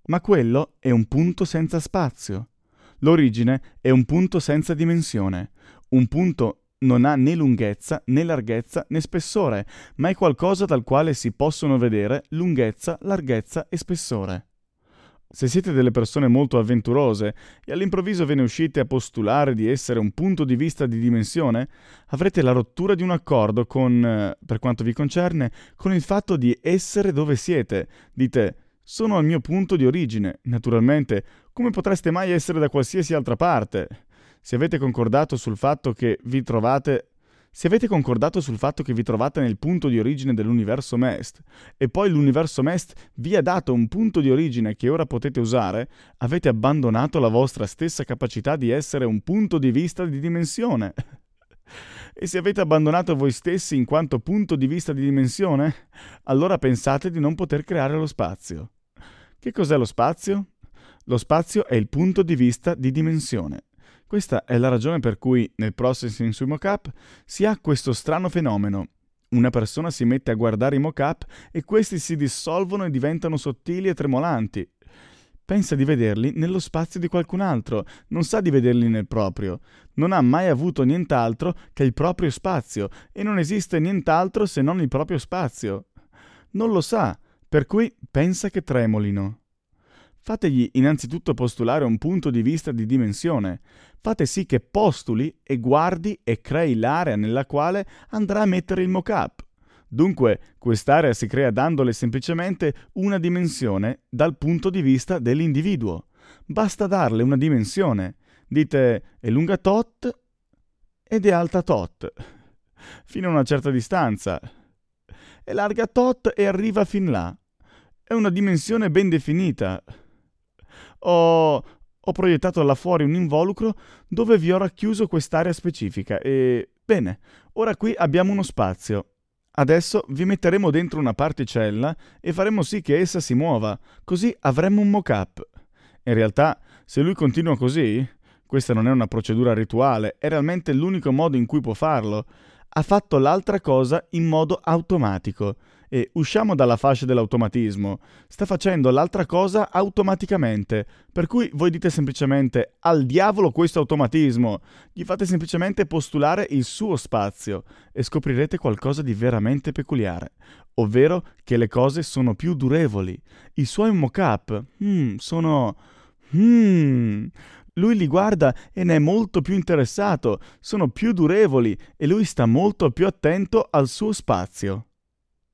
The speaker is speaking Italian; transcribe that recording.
Ma quello è un punto senza spazio. L'origine è un punto senza dimensione. Un punto non ha né lunghezza, né larghezza, né spessore, ma è qualcosa dal quale si possono vedere lunghezza, larghezza e spessore. Se siete delle persone molto avventurose e all'improvviso ve ne uscite a postulare di essere un punto di vista di dimensione, avrete la rottura di un accordo con, per quanto vi concerne, con il fatto di essere dove siete. Dite, sono al mio punto di origine. Naturalmente, come potreste mai essere da qualsiasi altra parte? Se avete concordato sul fatto che vi trovate Se avete concordato sul fatto che vi trovate nel punto di origine dell'universo Mest e poi l'universo Mest vi ha dato un punto di origine che ora potete usare, avete abbandonato la vostra stessa capacità di essere un punto di vista di dimensione. E se avete abbandonato voi stessi in quanto punto di vista di dimensione, allora pensate di non poter creare lo spazio. Che cos'è lo spazio? Lo spazio è il punto di vista di dimensione. Questa è la ragione per cui nel processing sui mock-up si ha questo strano fenomeno. Una persona si mette a guardare i mock-up e questi si dissolvono e diventano sottili e tremolanti. Pensa di vederli nello spazio di qualcun altro, non sa di vederli nel proprio. Non ha mai avuto nient'altro che il proprio spazio e non esiste nient'altro se non il proprio spazio. Non lo sa, per cui pensa che tremolino. Fategli innanzitutto postulare un punto di vista di dimensione. Fate sì che postuli e guardi e crei l'area nella quale andrà a mettere il mock-up. Dunque, quest'area si crea dandole semplicemente una dimensione dal punto di vista dell'individuo. Basta darle una dimensione. Dite, è lunga tot ed è alta tot, fino a una certa distanza. È larga tot e arriva fin là. È una dimensione ben definita. Ho proiettato là fuori un involucro dove vi ho racchiuso quest'area specifica e, bene, ora qui abbiamo uno spazio. Adesso vi metteremo dentro una particella e faremo sì che essa si muova, così avremo un mock-up. In realtà, se lui continua così, questa non è una procedura rituale, è realmente l'unico modo in cui può farlo. Ha fatto l'altra cosa in modo automatico. E usciamo dalla fascia dell'automatismo. Sta facendo l'altra cosa automaticamente. Per cui voi dite semplicemente al diavolo questo automatismo. Gli fate semplicemente postulare il suo spazio e scoprirete qualcosa di veramente peculiare. Ovvero che le cose sono più durevoli. I suoi mock-up sono... Lui li guarda e ne è molto più interessato. Sono più durevoli e lui sta molto più attento al suo spazio.